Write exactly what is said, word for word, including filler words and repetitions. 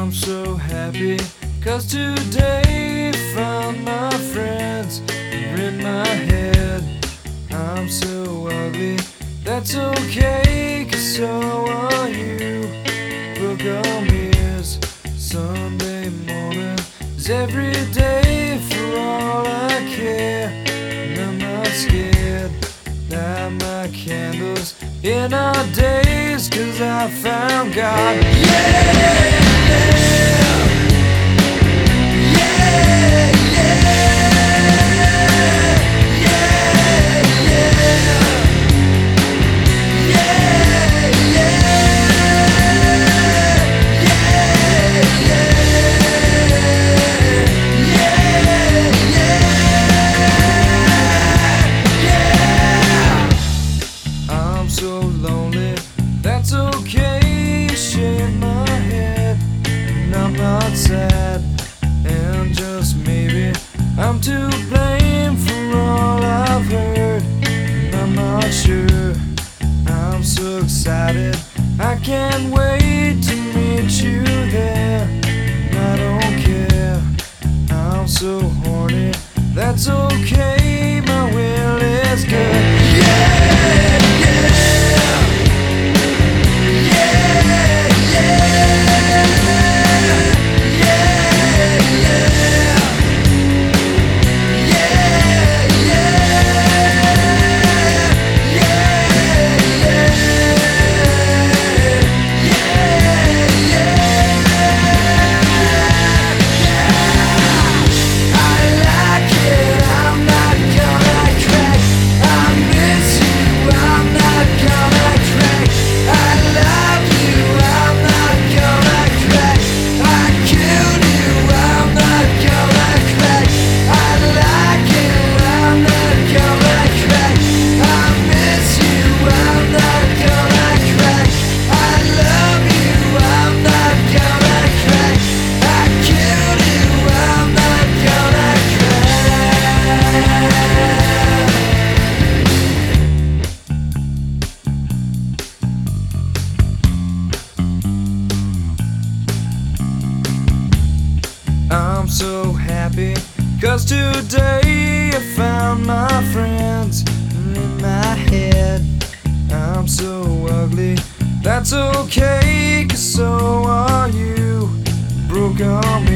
I'm so happy, cause today found my friends are in my head. I'm so ugly, that's okay, cause so are you. Book on ears, Sunday morning is every day for all I care. And I'm not scared, light my candles in our days, cause I found God. Yeah! So lonely, that's okay, shake my head, and I'm not sad, and just maybe I'm to blame for all I've heard, and I'm not sure. I'm so excited, I can't wait to meet you there, and I don't care, I'm so horny, that's okay, my will is good. Yeah, yeah. I'm so happy, cause today I found my friends in my head. I'm so ugly, that's okay, cause so are you. Broke on me